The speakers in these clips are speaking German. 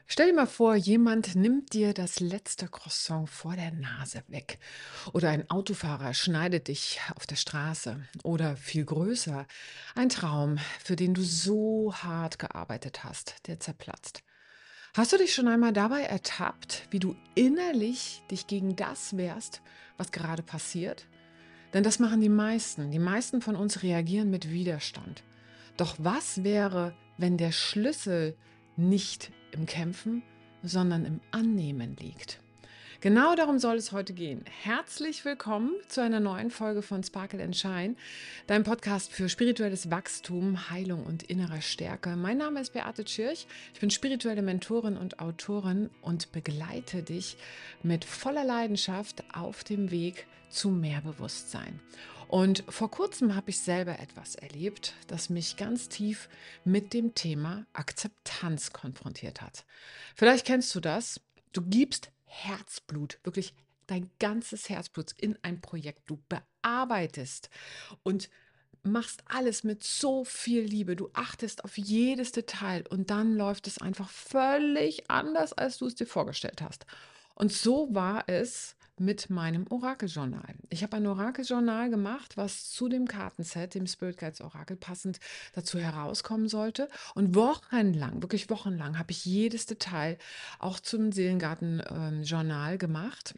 Stell dir mal vor, jemand nimmt dir das letzte Croissant vor der Nase weg. Oder ein Autofahrer schneidet dich auf der Straße. Oder viel größer, ein Traum, für den du so hart gearbeitet hast, der zerplatzt. Hast du dich schon einmal dabei ertappt, wie du innerlich dich gegen das wehrst, was gerade passiert? Denn das machen die meisten. Die meisten von uns reagieren mit Widerstand. Doch was wäre, wenn der Schlüssel nicht im Kämpfen, sondern im Annehmen liegt? Genau darum soll es heute gehen. Herzlich willkommen zu einer neuen Folge von Sparkle and Shine, deinem Podcast für spirituelles Wachstum, Heilung und innere Stärke. Mein Name ist Beate Tschirch. Ich bin spirituelle Mentorin und Autorin und begleite dich mit voller Leidenschaft auf dem Weg zu mehr Bewusstsein. Und vor kurzem habe ich selber etwas erlebt, das mich ganz tief mit dem Thema Akzeptanz konfrontiert hat. Vielleicht kennst du das. Du gibst Herzblut, wirklich dein ganzes Herzblut in ein Projekt. Du bearbeitest und machst alles mit so viel Liebe. Du achtest auf jedes Detail und dann läuft es einfach völlig anders, als du es dir vorgestellt hast. Und so war es mit meinem Orakeljournal. Ich habe ein Orakeljournal gemacht, was zu dem Kartenset, dem Spirit Guides Orakel, passend dazu herauskommen sollte. Und wochenlang, wirklich wochenlang, habe ich jedes Detail auch zum Seelengarten-Journal gemacht,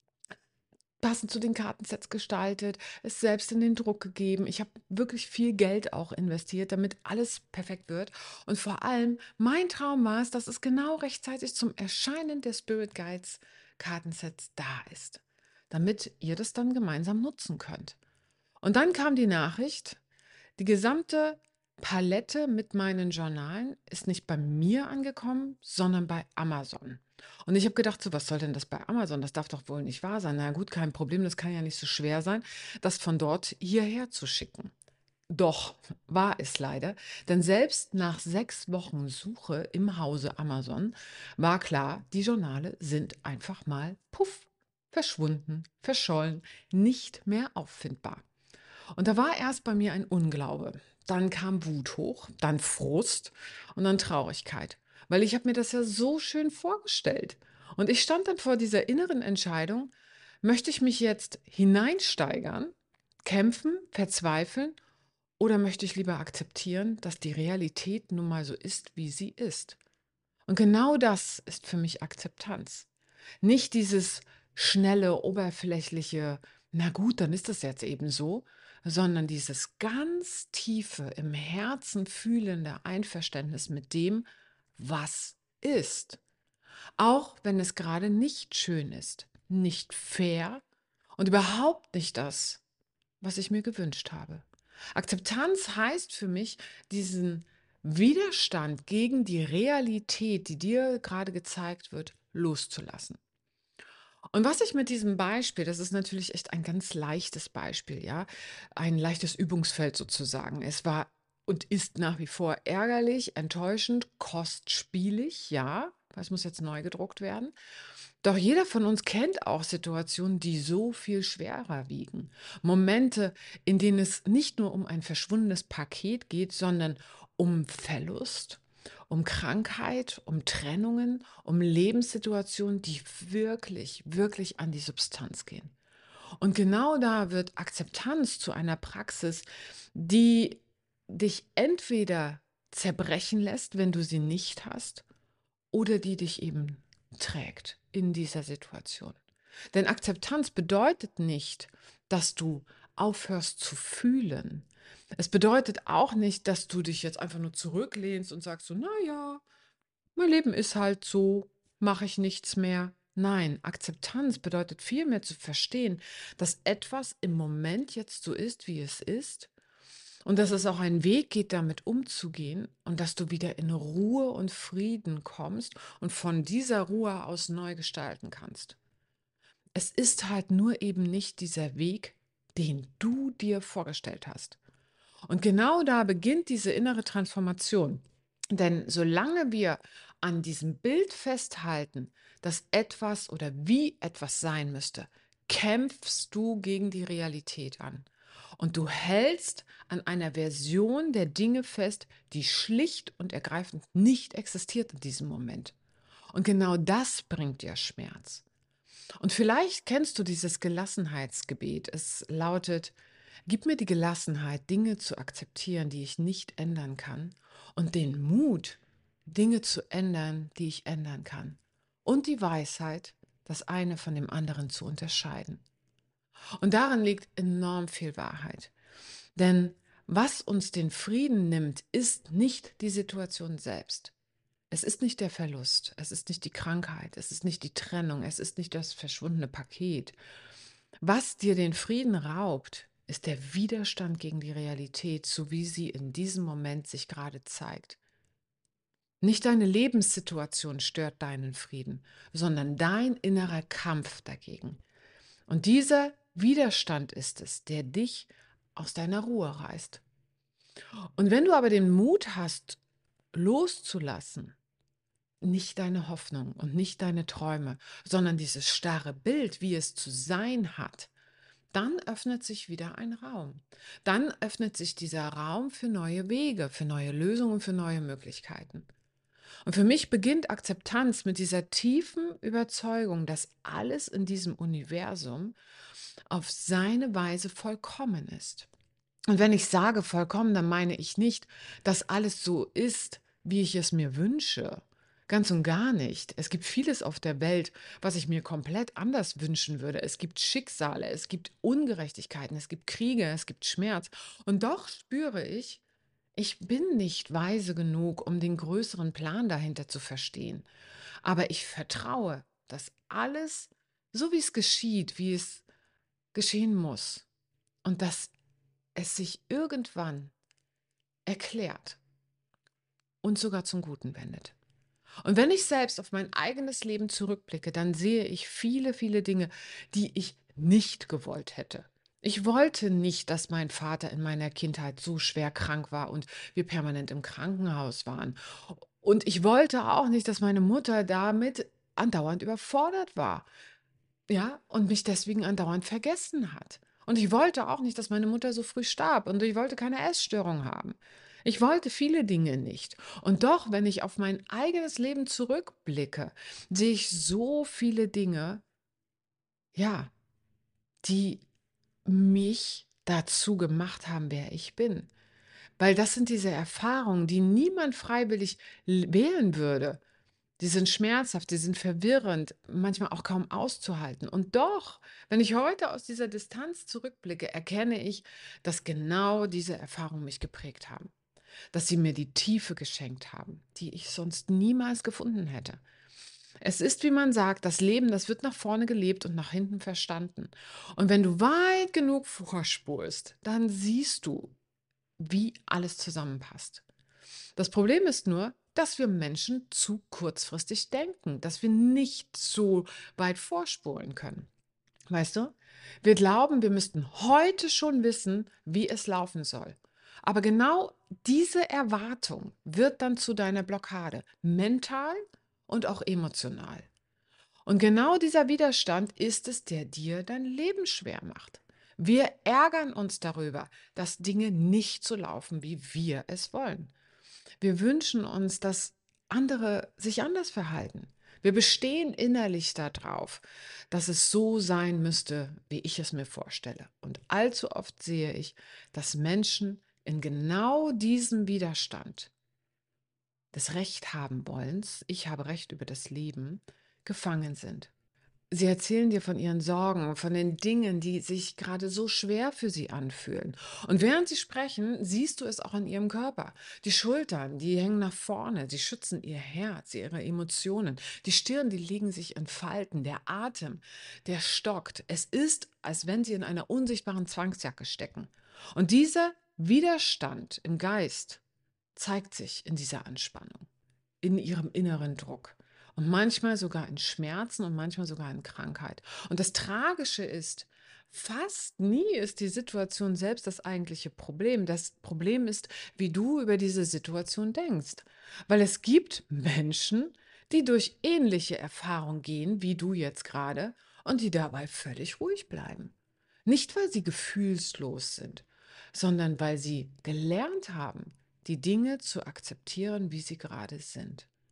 passend zu den Kartensets gestaltet, es selbst in den Druck gegeben. Ich habe wirklich viel Geld auch investiert, damit alles perfekt wird. Und vor allem, mein Traum war es, dass es genau rechtzeitig zum Erscheinen der Spirit Guides Kartensets da ist, damit ihr das dann gemeinsam nutzen könnt. Und dann kam die Nachricht, die gesamte Palette mit meinen Journalen ist nicht bei mir angekommen, sondern bei Amazon. Und ich habe gedacht, so was soll denn das bei Amazon? Das darf doch wohl nicht wahr sein. Na gut, kein Problem, das kann ja nicht so schwer sein, das von dort hierher zu schicken. Doch, war es leider, denn selbst nach 6 Wochen Suche im Hause Amazon war klar, die Journale sind einfach mal puff, verschwunden, verschollen, nicht mehr auffindbar. Und da war erst bei mir ein Unglaube. Dann kam Wut hoch, dann Frust und dann Traurigkeit, weil ich habe mir das ja so schön vorgestellt. Und ich stand dann vor dieser inneren Entscheidung, möchte ich mich jetzt hineinsteigern, kämpfen, verzweifeln oder möchte ich lieber akzeptieren, dass die Realität nun mal so ist, wie sie ist? Und genau das ist für mich Akzeptanz. Nicht dieses schnelle, oberflächliche, na gut, dann ist das jetzt eben so, sondern dieses ganz tiefe, im Herzen fühlende Einverständnis mit dem, was ist. Auch wenn es gerade nicht schön ist, nicht fair und überhaupt nicht das, was ich mir gewünscht habe. Akzeptanz heißt für mich, diesen Widerstand gegen die Realität, die dir gerade gezeigt wird, loszulassen. Und was ich mit diesem Beispiel, das ist natürlich echt ein ganz leichtes Beispiel, ja, ein leichtes Übungsfeld sozusagen. Es war und ist nach wie vor ärgerlich, enttäuschend, kostspielig, ja, weil es muss jetzt neu gedruckt werden. Doch jeder von uns kennt auch Situationen, die so viel schwerer wiegen. Momente, in denen es nicht nur um ein verschwundenes Paket geht, sondern um Verlust, um Krankheit, um Trennungen, um Lebenssituationen, die wirklich, wirklich an die Substanz gehen. Und genau da wird Akzeptanz zu einer Praxis, die dich entweder zerbrechen lässt, wenn du sie nicht hast, oder die dich eben trägt in dieser Situation. Denn Akzeptanz bedeutet nicht, dass du aufhörst zu fühlen. Es bedeutet auch nicht, dass du dich jetzt einfach nur zurücklehnst und sagst so, na ja, mein Leben ist halt so, mache ich nichts mehr. Nein, Akzeptanz bedeutet vielmehr zu verstehen, dass etwas im Moment jetzt so ist, wie es ist und dass es auch einen Weg geht, damit umzugehen und dass du wieder in Ruhe und Frieden kommst und von dieser Ruhe aus neu gestalten kannst. Es ist halt nur eben nicht dieser Weg, den du dir vorgestellt hast. Und genau da beginnt diese innere Transformation. Denn solange wir an diesem Bild festhalten, dass etwas oder wie etwas sein müsste, kämpfst du gegen die Realität an. Und du hältst an einer Version der Dinge fest, die schlicht und ergreifend nicht existiert in diesem Moment. Und genau das bringt dir Schmerz. Und vielleicht kennst du dieses Gelassenheitsgebet. Es lautet: Gib mir die Gelassenheit, Dinge zu akzeptieren, die ich nicht ändern kann, und den Mut, Dinge zu ändern, die ich ändern kann. Und die Weisheit, das eine von dem anderen zu unterscheiden. Und darin liegt enorm viel Wahrheit. Denn was uns den Frieden nimmt, ist nicht die Situation selbst. Es ist nicht der Verlust, es ist nicht die Krankheit, es ist nicht die Trennung, es ist nicht das verschwundene Paket. Was dir den Frieden raubt, ist der Widerstand gegen die Realität, so wie sie in diesem Moment sich gerade zeigt. Nicht deine Lebenssituation stört deinen Frieden, sondern dein innerer Kampf dagegen. Und dieser Widerstand ist es, der dich aus deiner Ruhe reißt. Und wenn du aber den Mut hast, loszulassen, nicht deine Hoffnung und nicht deine Träume, sondern dieses starre Bild, wie es zu sein hat, dann öffnet sich wieder ein Raum. Dann öffnet sich dieser Raum für neue Wege, für neue Lösungen, für neue Möglichkeiten. Und für mich beginnt Akzeptanz mit dieser tiefen Überzeugung, dass alles in diesem Universum auf seine Weise vollkommen ist. Und wenn ich sage vollkommen, dann meine ich nicht, dass alles so ist, wie ich es mir wünsche. Ganz und gar nicht. Es gibt vieles auf der Welt, was ich mir komplett anders wünschen würde. Es gibt Schicksale, es gibt Ungerechtigkeiten, es gibt Kriege, es gibt Schmerz. Und doch spüre ich bin nicht weise genug, um den größeren Plan dahinter zu verstehen. Aber ich vertraue, dass alles, so wie es geschieht, wie es geschehen muss, und dass es sich irgendwann erklärt und sogar zum Guten wendet. Und wenn ich selbst auf mein eigenes Leben zurückblicke, dann sehe ich viele, viele Dinge, die ich nicht gewollt hätte. Ich wollte nicht, dass mein Vater in meiner Kindheit so schwer krank war und wir permanent im Krankenhaus waren. Und ich wollte auch nicht, dass meine Mutter damit andauernd überfordert war. Ja, und mich deswegen andauernd vergessen hat. Und ich wollte auch nicht, dass meine Mutter so früh starb, und ich wollte keine Essstörung haben. Ich wollte viele Dinge nicht. Und doch, wenn ich auf mein eigenes Leben zurückblicke, sehe ich so viele Dinge, ja, die mich dazu gemacht haben, wer ich bin. Weil das sind diese Erfahrungen, die niemand freiwillig wählen würde. Die sind schmerzhaft, die sind verwirrend, manchmal auch kaum auszuhalten. Und doch, wenn ich heute aus dieser Distanz zurückblicke, erkenne ich, dass genau diese Erfahrungen mich geprägt haben. Dass sie mir die Tiefe geschenkt haben, die ich sonst niemals gefunden hätte. Es ist, wie man sagt, das Leben, das wird nach vorne gelebt und nach hinten verstanden. Und wenn du weit genug vorspulst, dann siehst du, wie alles zusammenpasst. Das Problem ist nur, dass wir Menschen zu kurzfristig denken, dass wir nicht so weit vorspulen können. Weißt du? Wir glauben, wir müssten heute schon wissen, wie es laufen soll. Aber genau diese Erwartung wird dann zu deiner Blockade, mental und auch emotional. Und genau dieser Widerstand ist es, der dir dein Leben schwer macht. Wir ärgern uns darüber, dass Dinge nicht so laufen, wie wir es wollen. Wir wünschen uns, dass andere sich anders verhalten. Wir bestehen innerlich darauf, dass es so sein müsste, wie ich es mir vorstelle. Und allzu oft sehe ich, dass Menschen in genau diesem Widerstand des Recht haben wollens, ich habe Recht über das Leben, gefangen sind. Sie erzählen dir von ihren Sorgen, von den Dingen, die sich gerade so schwer für sie anfühlen. Und während sie sprechen, siehst du es auch an ihrem Körper. Die Schultern, die hängen nach vorne, sie schützen ihr Herz, ihre Emotionen. Die Stirn, die legen sich in Falten, der Atem, der stockt. Es ist, als wenn sie in einer unsichtbaren Zwangsjacke stecken. Und dieser Widerstand im Geist zeigt sich in dieser Anspannung, in ihrem inneren Druck. Und manchmal sogar in Schmerzen und manchmal sogar in Krankheit. Und das Tragische ist, fast nie ist die Situation selbst das eigentliche Problem. Das Problem ist, wie du über diese Situation denkst. Weil es gibt Menschen, die durch ähnliche Erfahrungen gehen, wie du jetzt gerade, und die dabei völlig ruhig bleiben. Nicht, weil sie gefühlslos sind, sondern weil sie gelernt haben, die Dinge zu akzeptieren, wie sie gerade sind.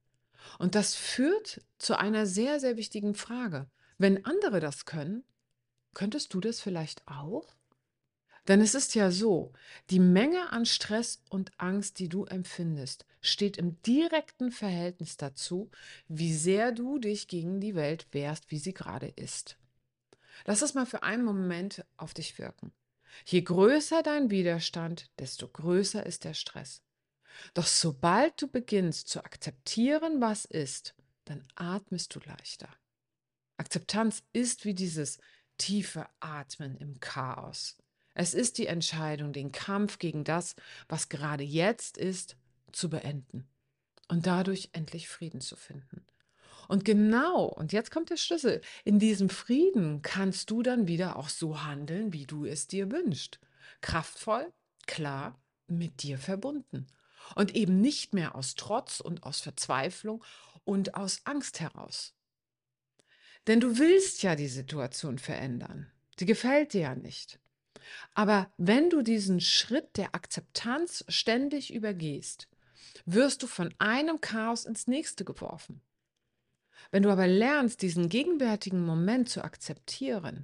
Und das führt zu einer sehr, sehr wichtigen Frage. Wenn andere das können, könntest du das vielleicht auch? Denn es ist ja so, die Menge an Stress und Angst, die du empfindest, steht im direkten Verhältnis dazu, wie sehr du dich gegen die Welt wehrst, wie sie gerade ist. Lass es mal für einen Moment auf dich wirken. Je größer dein Widerstand, desto größer ist der Stress. Doch sobald du beginnst zu akzeptieren, was ist, dann atmest du leichter. Akzeptanz ist wie dieses tiefe Atmen im Chaos. Es ist die Entscheidung, den Kampf gegen das, was gerade jetzt ist, zu beenden und dadurch endlich Frieden zu finden. Und genau, und jetzt kommt der Schlüssel, in diesem Frieden kannst du dann wieder auch so handeln, wie du es dir wünschst. Kraftvoll, klar, mit dir verbunden. Und eben nicht mehr aus Trotz und aus Verzweiflung und aus Angst heraus. Denn du willst ja die Situation verändern. Die gefällt dir ja nicht. Aber wenn du diesen Schritt der Akzeptanz ständig übergehst, wirst du von einem Chaos ins nächste geworfen. Wenn du aber lernst, diesen gegenwärtigen Moment zu akzeptieren,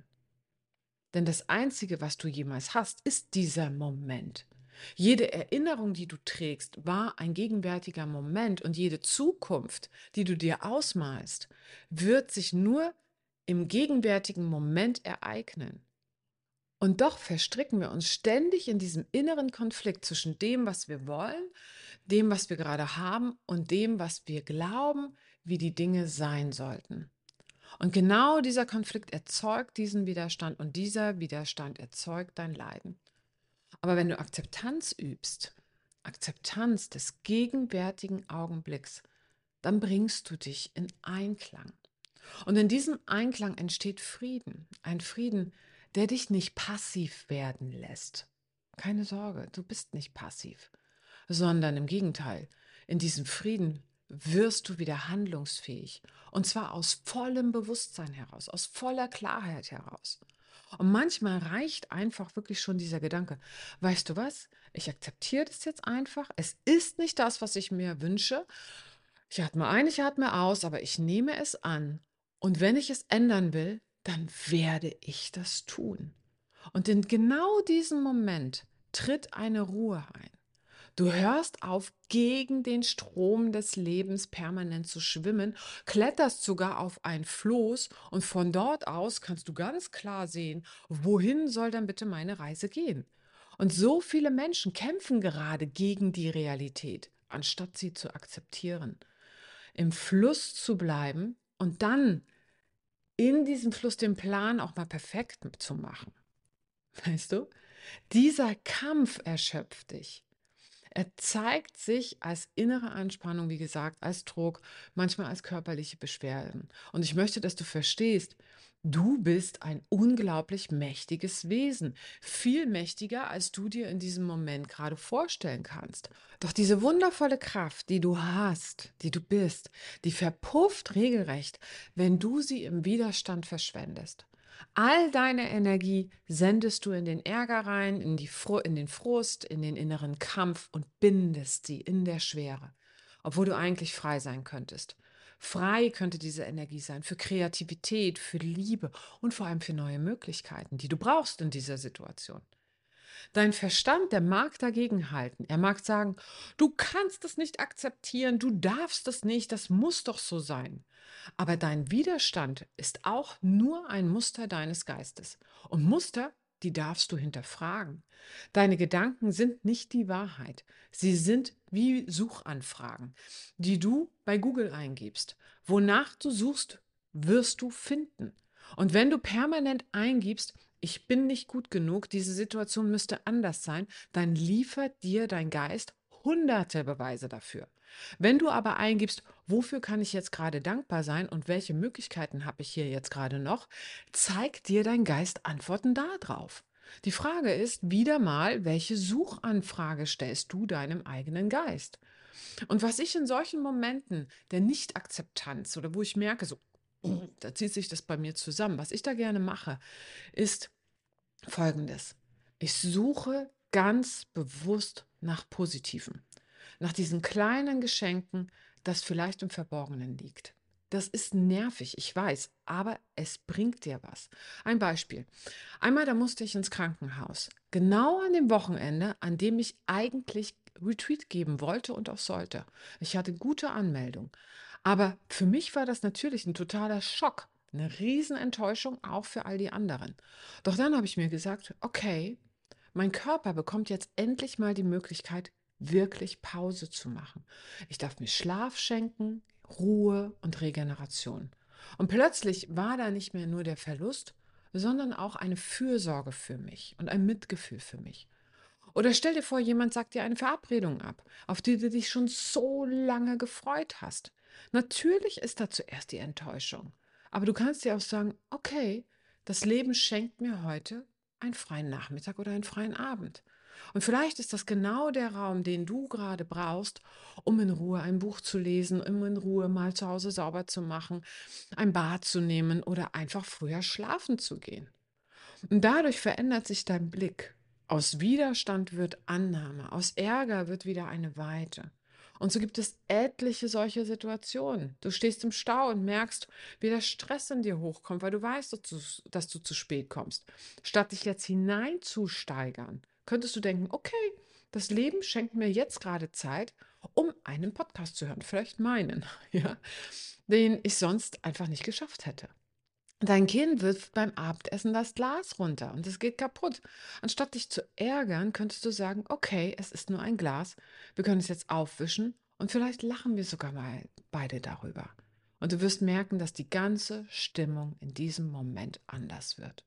denn das Einzige, was du jemals hast, ist dieser Moment. Jede Erinnerung, die du trägst, war ein gegenwärtiger Moment und jede Zukunft, die du dir ausmalst, wird sich nur im gegenwärtigen Moment ereignen. Und doch verstricken wir uns ständig in diesem inneren Konflikt zwischen dem, was wir wollen, dem, was wir gerade haben und dem, was wir glauben, wie die Dinge sein sollten. Und genau dieser Konflikt erzeugt diesen Widerstand und dieser Widerstand erzeugt dein Leiden. Aber wenn du Akzeptanz übst, Akzeptanz des gegenwärtigen Augenblicks, dann bringst du dich in Einklang. Und in diesem Einklang entsteht Frieden. Ein Frieden, der dich nicht passiv werden lässt. Keine Sorge, du bist nicht passiv, sondern im Gegenteil, in diesem Frieden wirst du wieder handlungsfähig. Und zwar aus vollem Bewusstsein heraus, aus voller Klarheit heraus. Und manchmal reicht einfach wirklich schon dieser Gedanke, weißt du was, ich akzeptiere das jetzt einfach, es ist nicht das, was ich mir wünsche, ich atme ein, ich atme aus, aber ich nehme es an. Und wenn ich es ändern will, dann werde ich das tun. Und in genau diesem Moment tritt eine Ruhe ein. Du hörst auf, gegen den Strom des Lebens permanent zu schwimmen, kletterst sogar auf ein Floß und von dort aus kannst du ganz klar sehen, wohin soll denn bitte meine Reise gehen. Und so viele Menschen kämpfen gerade gegen die Realität, anstatt sie zu akzeptieren, im Fluss zu bleiben und dann in diesem Fluss den Plan auch mal perfekt zu machen. Weißt du? Dieser Kampf erschöpft dich. Er zeigt sich als innere Anspannung, wie gesagt, als Druck, manchmal als körperliche Beschwerden. Und ich möchte, dass du verstehst, du bist ein unglaublich mächtiges Wesen, viel mächtiger, als du dir in diesem Moment gerade vorstellen kannst. Doch diese wundervolle Kraft, die du hast, die du bist, die verpufft regelrecht, wenn du sie im Widerstand verschwendest. All deine Energie sendest du in den Ärger rein, in den Frust, in den inneren Kampf und bindest sie in der Schwere, obwohl du eigentlich frei sein könntest. Frei könnte diese Energie sein für Kreativität, für Liebe und vor allem für neue Möglichkeiten, die du brauchst in dieser Situation. Dein Verstand, der mag dagegenhalten. Er mag sagen, du kannst es nicht akzeptieren, du darfst es nicht, das muss doch so sein. Aber dein Widerstand ist auch nur ein Muster deines Geistes. Und Muster, die darfst du hinterfragen. Deine Gedanken sind nicht die Wahrheit. Sie sind wie Suchanfragen, die du bei Google eingibst. Wonach du suchst, wirst du finden. Und wenn du permanent eingibst, ich bin nicht gut genug, diese Situation müsste anders sein, dann liefert dir dein Geist hunderte Beweise dafür. Wenn du aber eingibst, wofür kann ich jetzt gerade dankbar sein und welche Möglichkeiten habe ich hier jetzt gerade noch, zeigt dir dein Geist Antworten darauf. Die Frage ist wieder mal, welche Suchanfrage stellst du deinem eigenen Geist? Und was ich in solchen Momenten der Nichtakzeptanz oder wo ich merke, so, da zieht sich das bei mir zusammen, was ich da gerne mache, ist Folgendes. Ich suche ganz bewusst nach Positiven, nach diesen kleinen Geschenken, das vielleicht im Verborgenen liegt. Das ist nervig, ich weiß, aber es bringt dir was. Ein Beispiel. Einmal, da musste ich ins Krankenhaus. Genau an dem Wochenende, an dem ich eigentlich Retreat geben wollte und auch sollte. Ich hatte gute Anmeldung. Aber für mich war das natürlich ein totaler Schock, eine Riesenenttäuschung, auch für all die anderen. Doch dann habe ich mir gesagt, okay, mein Körper bekommt jetzt endlich mal die Möglichkeit, wirklich Pause zu machen. Ich darf mir Schlaf schenken, Ruhe und Regeneration. Und plötzlich war da nicht mehr nur der Verlust, sondern auch eine Fürsorge für mich und ein Mitgefühl für mich. Oder stell dir vor, jemand sagt dir eine Verabredung ab, auf die du dich schon so lange gefreut hast. Natürlich ist da zuerst die Enttäuschung. Aber du kannst dir auch sagen, okay, das Leben schenkt mir heute einen freien Nachmittag oder einen freien Abend. Und vielleicht ist das genau der Raum, den du gerade brauchst, um in Ruhe ein Buch zu lesen, um in Ruhe mal zu Hause sauber zu machen, ein Bad zu nehmen oder einfach früher schlafen zu gehen. Und dadurch verändert sich dein Blick. Aus Widerstand wird Annahme, aus Ärger wird wieder eine Weite. Und so gibt es etliche solche Situationen. Du stehst im Stau und merkst, wie der Stress in dir hochkommt, weil du weißt, dass du zu spät kommst. Statt dich jetzt hineinzusteigern, könntest du denken, okay, das Leben schenkt mir jetzt gerade Zeit, um einen Podcast zu hören, vielleicht meinen, ja, den ich sonst einfach nicht geschafft hätte. Dein Kind wirft beim Abendessen das Glas runter und es geht kaputt. Anstatt dich zu ärgern, könntest du sagen, okay, es ist nur ein Glas, wir können es jetzt aufwischen und vielleicht lachen wir sogar mal beide darüber. Und du wirst merken, dass die ganze Stimmung in diesem Moment anders wird.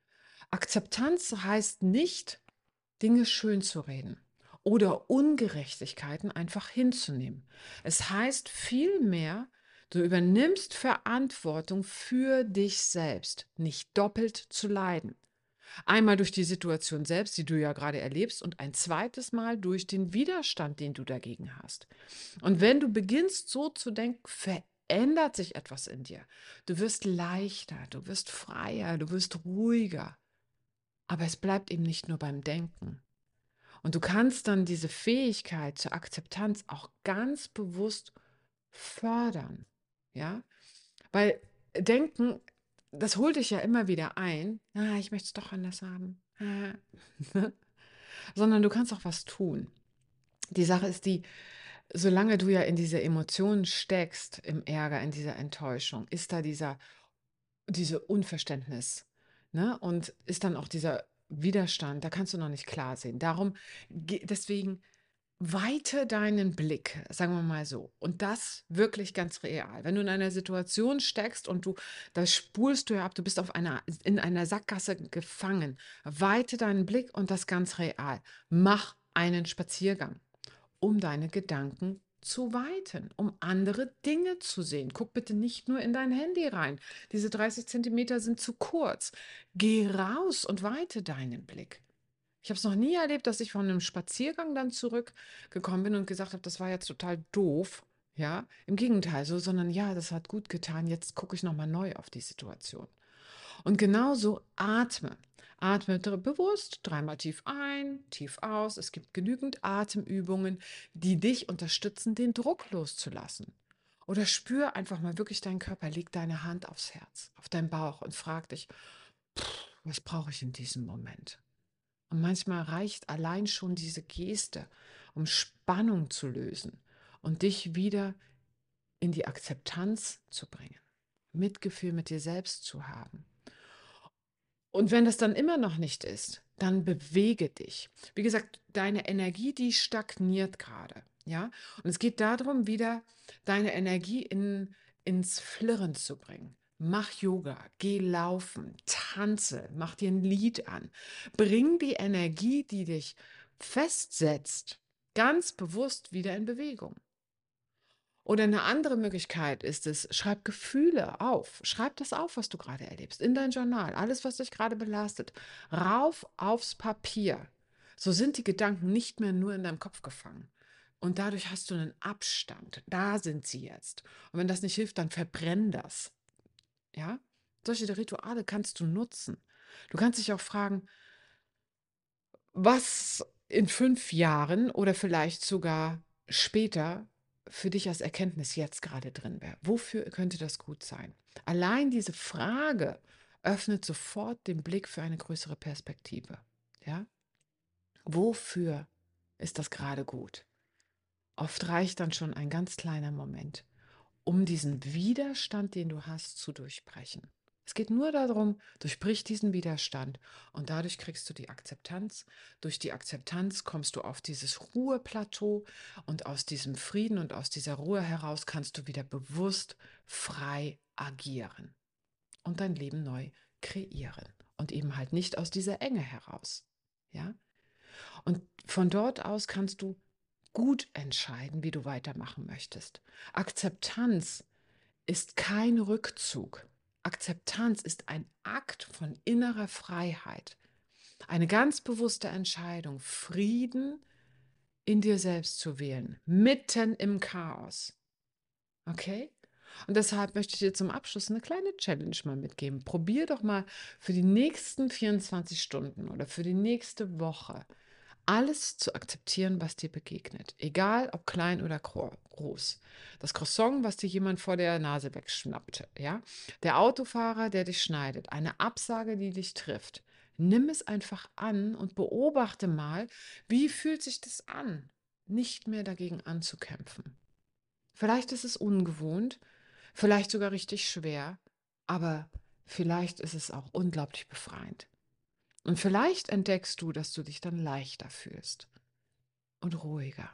Akzeptanz heißt nicht, Dinge schön zu reden oder Ungerechtigkeiten einfach hinzunehmen. Es heißt vielmehr, du übernimmst Verantwortung für dich selbst, nicht doppelt zu leiden. Einmal durch die Situation selbst, die du ja gerade erlebst, und ein zweites Mal durch den Widerstand, den du dagegen hast. Und wenn du beginnst so zu denken, verändert sich etwas in dir. Du wirst leichter, du wirst freier, du wirst ruhiger. Aber es bleibt eben nicht nur beim Denken. Und du kannst dann diese Fähigkeit zur Akzeptanz auch ganz bewusst fördern. Ja, weil Denken, das holt dich ja immer wieder ein. Ah, ich möchte es doch anders haben. Ah. Sondern du kannst auch was tun. Die Sache ist die, solange du ja in diese Emotionen steckst, im Ärger, in dieser Enttäuschung, ist da diese Unverständnis, ne? Und ist dann auch dieser Widerstand, da kannst du noch nicht klar sehen. Deswegen weite deinen Blick, sagen wir mal so. Und das wirklich ganz real. Wenn du in einer Situation steckst und da spulst du ja ab, du bist in einer Sackgasse gefangen. Weite deinen Blick und das ganz real. Mach einen Spaziergang, um deine Gedanken zu weiten, um andere Dinge zu sehen. Guck bitte nicht nur in dein Handy rein. Diese 30 Zentimeter sind zu kurz. Geh raus und weite deinen Blick. Ich habe es noch nie erlebt, dass ich von einem Spaziergang dann zurückgekommen bin und gesagt habe, das war jetzt total doof. Ja, im Gegenteil, so, sondern ja, das hat gut getan. Jetzt gucke ich nochmal neu auf die Situation. Und genauso atme. Atme bewusst dreimal tief ein, tief aus. Es gibt genügend Atemübungen, die dich unterstützen, den Druck loszulassen. Oder spür einfach mal wirklich deinen Körper. Leg deine Hand aufs Herz, auf deinen Bauch und frag dich, was brauche ich in diesem Moment? Und manchmal reicht allein schon diese Geste, um Spannung zu lösen und dich wieder in die Akzeptanz zu bringen, Mitgefühl mit dir selbst zu haben. Und wenn das dann immer noch nicht ist, dann bewege dich. Wie gesagt, deine Energie, die stagniert gerade. Ja? Und es geht darum, wieder deine Energie ins Flirren zu bringen. Mach Yoga, geh laufen, tanze, mach dir ein Lied an. Bring die Energie, die dich festsetzt, ganz bewusst wieder in Bewegung. Oder eine andere Möglichkeit ist es, schreib Gefühle auf. Schreib das auf, was du gerade erlebst, in dein Journal. Alles, was dich gerade belastet. Rauf aufs Papier. So sind die Gedanken nicht mehr nur in deinem Kopf gefangen. Und dadurch hast du einen Abstand. Da sind sie jetzt. Und wenn das nicht hilft, dann verbrenn das. Ja? Solche Rituale kannst du nutzen. Du kannst dich auch fragen, was in 5 Jahren oder vielleicht sogar später für dich als Erkenntnis jetzt gerade drin wäre? Wofür könnte das gut sein? Allein diese Frage öffnet sofort den Blick für eine größere Perspektive. Ja? Wofür ist das gerade gut? Oft reicht dann schon ein ganz kleiner Moment, um diesen Widerstand, den du hast, zu durchbrechen. Es geht nur darum, durchbrich diesen Widerstand und dadurch kriegst du die Akzeptanz. Durch die Akzeptanz kommst du auf dieses Ruheplateau und aus diesem Frieden und aus dieser Ruhe heraus kannst du wieder bewusst frei agieren und dein Leben neu kreieren und eben halt nicht aus dieser Enge heraus. Ja? Und von dort aus kannst du gut entscheiden, wie du weitermachen möchtest. Akzeptanz ist kein Rückzug. Akzeptanz ist ein Akt von innerer Freiheit. Eine ganz bewusste Entscheidung, Frieden in dir selbst zu wählen, mitten im Chaos. Okay? Und deshalb möchte ich dir zum Abschluss eine kleine Challenge mal mitgeben. Probier doch mal für die nächsten 24 Stunden oder für die nächste Woche alles zu akzeptieren, was dir begegnet. Egal, ob klein oder groß. Das Croissant, was dir jemand vor der Nase wegschnappt, ja? Der Autofahrer, der dich schneidet, eine Absage, die dich trifft. Nimm es einfach an und beobachte mal, wie fühlt sich das an, nicht mehr dagegen anzukämpfen. Vielleicht ist es ungewohnt, vielleicht sogar richtig schwer, aber vielleicht ist es auch unglaublich befreiend. Und vielleicht entdeckst du, dass du dich dann leichter fühlst und ruhiger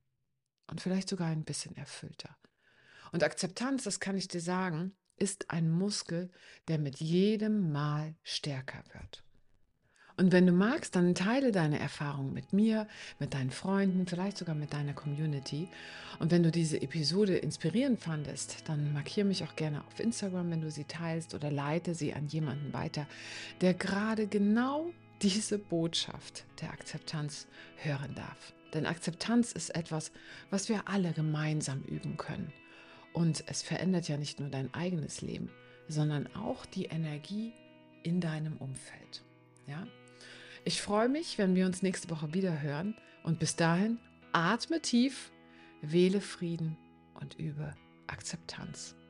und vielleicht sogar ein bisschen erfüllter. Und Akzeptanz, das kann ich dir sagen, ist ein Muskel, der mit jedem Mal stärker wird. Und wenn du magst, dann teile deine Erfahrungen mit mir, mit deinen Freunden, vielleicht sogar mit deiner Community. Und wenn du diese Episode inspirierend fandest, dann markiere mich auch gerne auf Instagram, wenn du sie teilst, oder leite sie an jemanden weiter, der gerade genau diese Botschaft der Akzeptanz hören darf. Denn Akzeptanz ist etwas, was wir alle gemeinsam üben können. Und es verändert ja nicht nur dein eigenes Leben, sondern auch die Energie in deinem Umfeld. Ja? Ich freue mich, wenn wir uns nächste Woche wieder hören. Und bis dahin, atme tief, wähle Frieden und übe Akzeptanz.